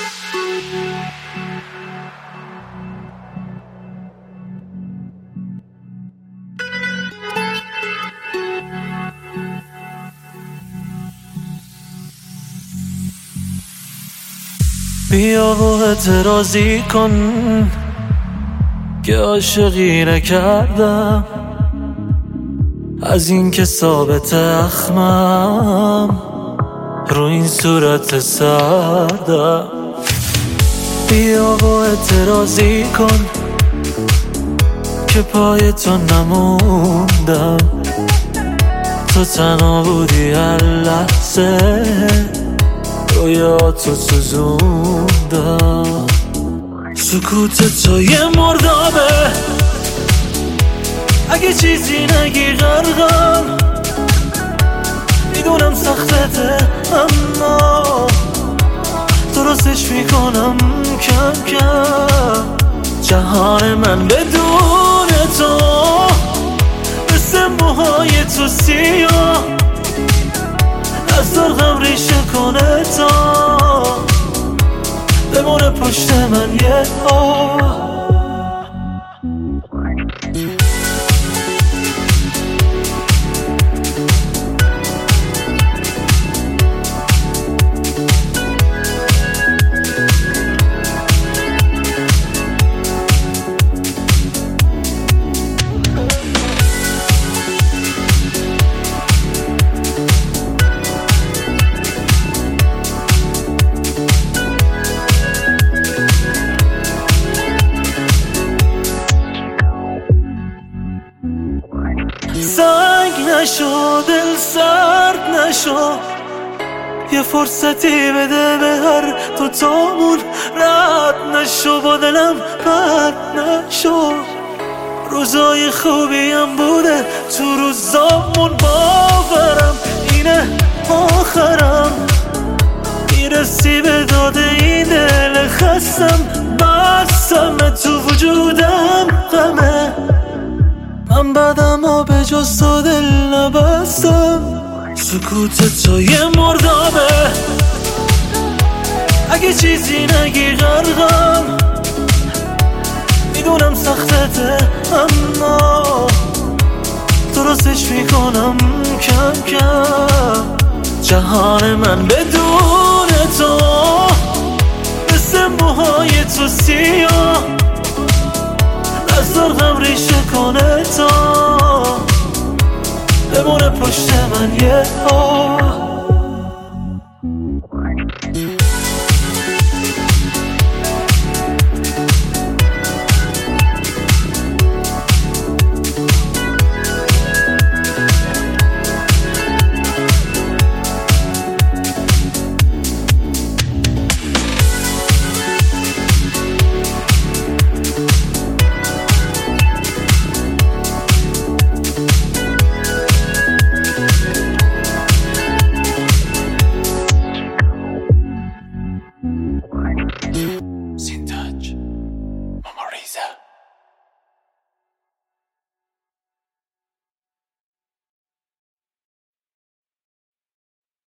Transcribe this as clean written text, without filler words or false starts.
بیا و اعتراضی کن که عاشقی نکردم، از این که ثابت اخمم رو این صورت سردم. بیا و اعتراضی کن که پای تو نموندم، تو تنها بودی هر لحظه رویاتو سوزوندم. سکوت تو یه مردابه، اگه چیزی نگی غرقم. میدونم سختته اما درستش میکنم کم کم. جهان من بدون تو مثل موهای تو سیاه، از دلم ریشه کنه تا بمونه پشت من یه آه. سنگ نشو، دل سرد نشو، یه فرصتی بده به هر دوتامون. رد نشو، با دلم بد نشو، روزای خوبیم بوده تو روزامون. باورم اینه آخرم، میرسی به داد این دل خستم. بستم تو وجودم غمه، من بعدم ها به جز تو دل نبستم. سکوت تو یه مردابه، اگه چیزی نگی غرقم. میدونم سختته اما درستش میکنم کم کم. جهان من بدون تو مثل موهای تو سیاه، از دلم ریشه کنه تا بمونه پشت من یه آه. Yeah.